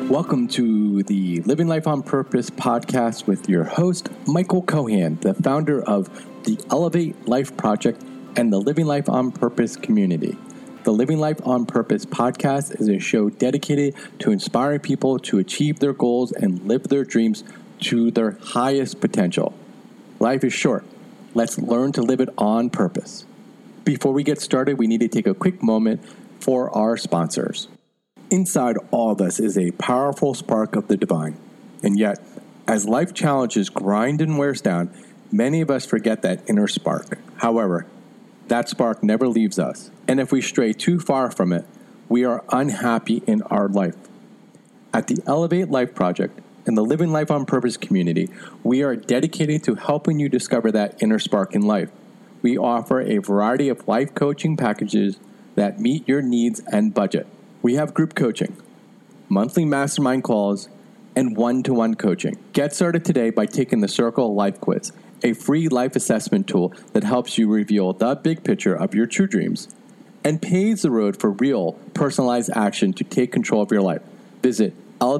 Welcome to the Living Life on Purpose podcast with your host, Michael Cohan, the founder of the Elevate Life Project and the Living Life on Purpose community. The Living Life on Purpose podcast is a show dedicated to inspiring people to achieve their goals and live their dreams to their highest potential. Life is short. Let's learn to live it on purpose. Before we get started, we need to take a quick moment for our sponsors. Inside all of us is a powerful spark of the divine. And yet, as life challenges grind and wears down, many of us forget that inner spark. However, that spark never leaves us. And if we stray too far from it, we are unhappy in our life. At the Elevate Life Project and the Living Life on Purpose community, we are dedicated to helping you discover that inner spark in life. We offer a variety of life coaching packages that meet your needs and budget. We have group coaching, monthly mastermind calls, and one-to-one coaching. Get started today by taking the Circle Life Quiz, a free life assessment tool that helps you reveal the big picture of your true dreams and paves the road for real, personalized action to take control of your life. Visit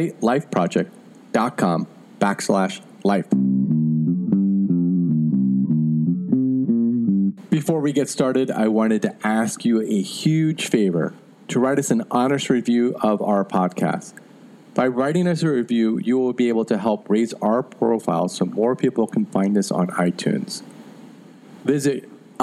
elevatelifeproject.com/life. Before we get started, I wanted to ask you a huge favor to write us an honest review of our podcast. By writing us a review, you will be able to help raise our profile so more people can find us on iTunes. Visit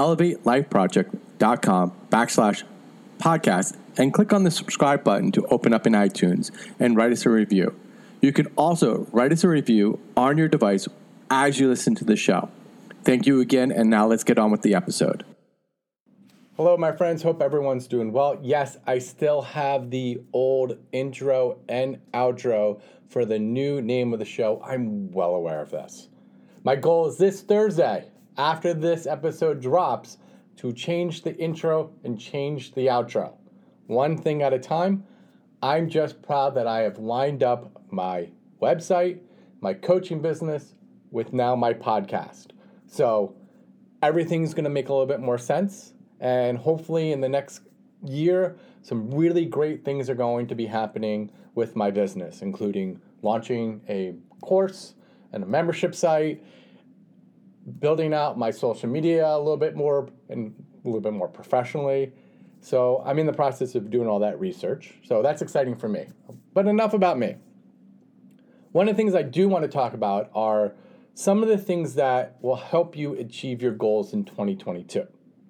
elevatelifeproject.com/podcast and click on the subscribe button to open up in iTunes and write us a review. You can also write us a review on your device as you listen to the show. Thank you again, and now let's get on with the episode. Hello, my friends. Hope everyone's doing well. Yes, I still have the old intro and outro for the new name of the show. I'm well aware of this. My goal is this Thursday, after this episode drops, to change the intro and change the outro. One thing at a time. I'm just proud that I have lined up my website, my coaching business, with now my podcast. So everything's going to make a little bit more sense. And hopefully in the next year, some really great things are going to be happening with my business, including launching a course and a membership site, building out my social media a little bit more and a little bit more professionally. So I'm in the process of doing all that research. So that's exciting for me. But enough about me. One of the things I do want to talk about are some of the things that will help you achieve your goals in 2022.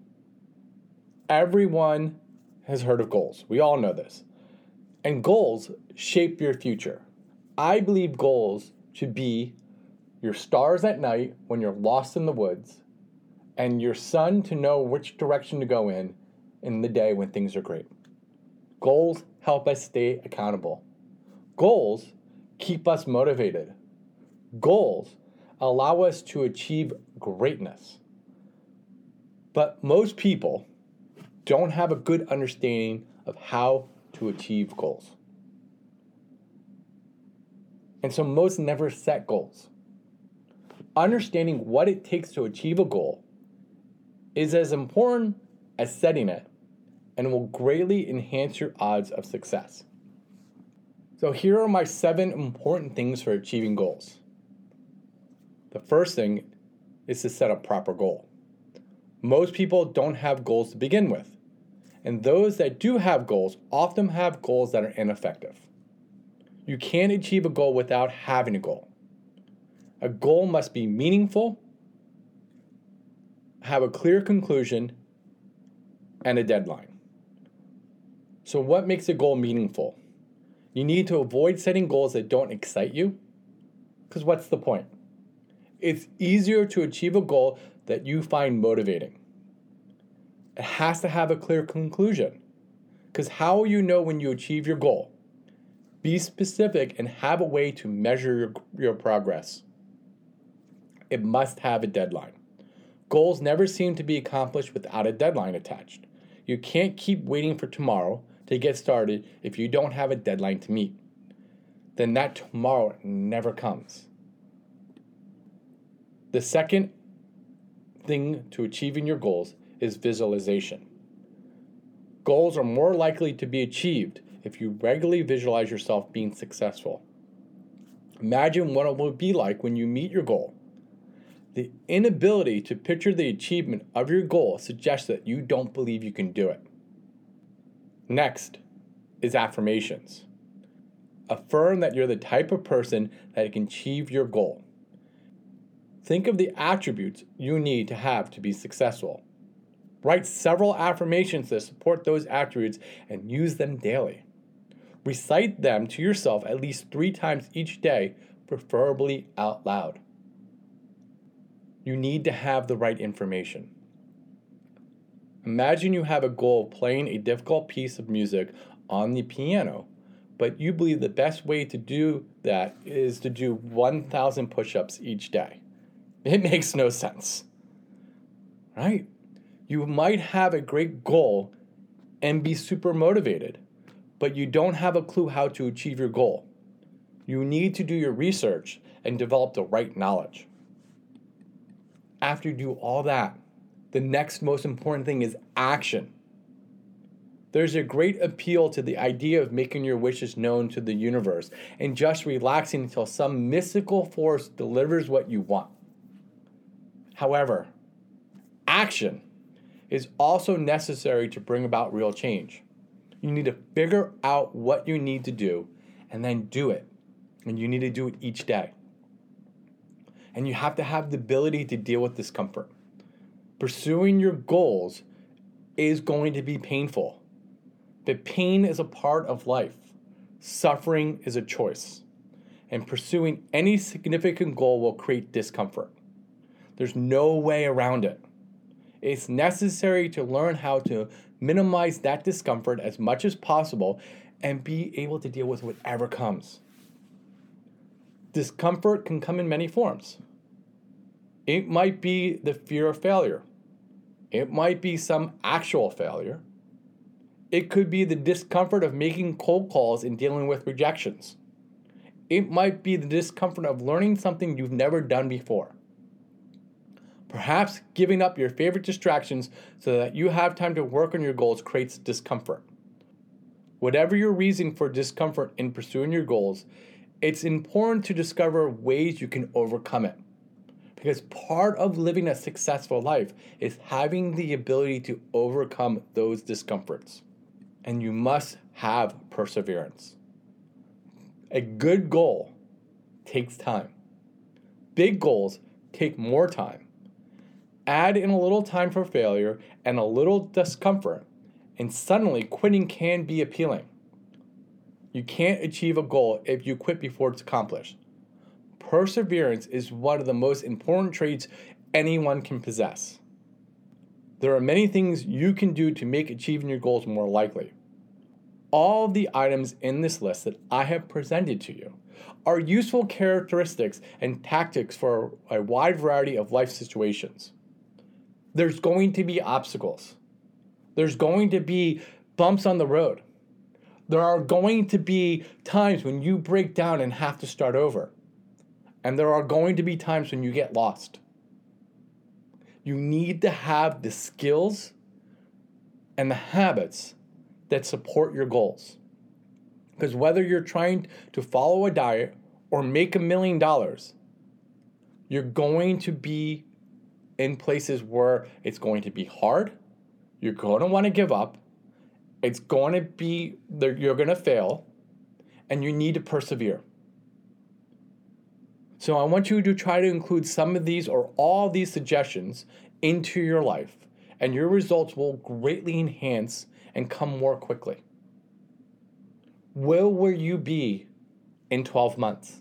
Everyone has heard of goals. We all know this. And goals shape your future. I believe goals should be your stars at night when you're lost in the woods and your sun to know which direction to go in the day when things are great. Goals help us stay accountable. Goals keep us motivated. Goals allow us to achieve greatness. But most people don't have a good understanding of how to achieve goals. And so most never set goals. Understanding what it takes to achieve a goal is as important as setting it and will greatly enhance your odds of success. So here are my 7 important things for achieving goals. The first thing is to set a proper goal. Most people don't have goals to begin with. And those that do have goals often have goals that are ineffective. You can't achieve a goal without having a goal. A goal must be meaningful, have a clear conclusion, and a deadline. So what makes a goal meaningful? You need to avoid setting goals that don't excite you, because what's the point? It's easier to achieve a goal that you find motivating. It has to have a clear conclusion. Because how will you know when you achieve your goal? Be specific and have a way to measure your progress. It must have a deadline. Goals never seem to be accomplished without a deadline attached. You can't keep waiting for tomorrow to get started if you don't have a deadline to meet. Then that tomorrow never comes. The second thing to achieving your goals is visualization. Goals are more likely to be achieved if you regularly visualize yourself being successful. Imagine what it will be like when you meet your goal. The inability to picture the achievement of your goal suggests that you don't believe you can do it. Next is affirmations. Affirm that you're the type of person that can achieve your goal. Think of the attributes you need to have to be successful. Write several affirmations that support those attributes and use them daily. Recite them to yourself at least 3 times each day, preferably out loud. You need to have the right information. Imagine you have a goal of playing a difficult piece of music on the piano, but you believe the best way to do that is to do 1,000 push-ups each day. It makes no sense, right? You might have a great goal and be super motivated, but you don't have a clue how to achieve your goal. You need to do your research and develop the right knowledge. After you do all that, the next most important thing is action. There's a great appeal to the idea of making your wishes known to the universe and just relaxing until some mystical force delivers what you want. However, action is also necessary to bring about real change. You need to figure out what you need to do and then do it. And you need to do it each day. And you have to have the ability to deal with discomfort. Pursuing your goals is going to be painful. But pain is a part of life. Suffering is a choice. And pursuing any significant goal will create discomfort. There's no way around it. It's necessary to learn how to minimize that discomfort as much as possible and be able to deal with whatever comes. Discomfort can come in many forms. It might be the fear of failure. It might be some actual failure. It could be the discomfort of making cold calls and dealing with rejections. It might be the discomfort of learning something you've never done before. Perhaps giving up your favorite distractions so that you have time to work on your goals creates discomfort. Whatever your reason for discomfort in pursuing your goals, it's important to discover ways you can overcome it. Because part of living a successful life is having the ability to overcome those discomforts. And you must have perseverance. A good goal takes time. Big goals take more time. Add in a little time for failure and a little discomfort, and suddenly quitting can be appealing. You can't achieve a goal if you quit before it's accomplished. Perseverance is one of the most important traits anyone can possess. There are many things you can do to make achieving your goals more likely. All of the items in this list that I have presented to you are useful characteristics and tactics for a wide variety of life situations. There's going to be obstacles. There's going to be bumps on the road. There are going to be times when you break down and have to start over. And there are going to be times when you get lost. You need to have the skills and the habits that support your goals. Because whether you're trying to follow a diet or make $1 million, you're going to be in places where it's going to be hard. You're going to want to give up. It's going to be, you're going to fail, and you need to persevere. So I want you to try to include some of these or all these suggestions into your life, and your results will greatly enhance and come more quickly. Where will you be in 12 months?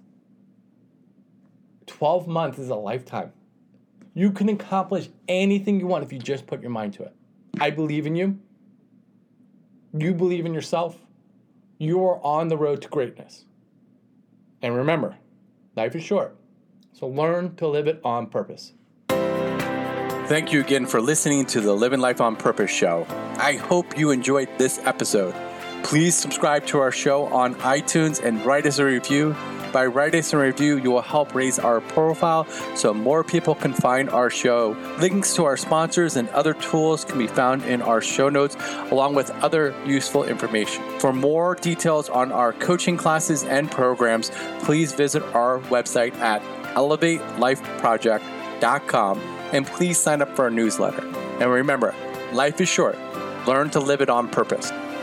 12 months is a lifetime. You can accomplish anything you want if you just put your mind to it. I believe in you. You believe in yourself. You are on the road to greatness. And remember, life is short, so learn to live it on purpose. Thank you again for listening to the Living Life on Purpose show. I hope you enjoyed this episode. Please subscribe to our show on iTunes and write us a review. By writing us a review, you will help raise our profile so more people can find our show. Links to our sponsors and other tools can be found in our show notes, along with other useful information. For more details on our coaching classes and programs, please visit our website at elevatelifeproject.com and please sign up for our newsletter. And remember, life is short. Learn to live it on purpose.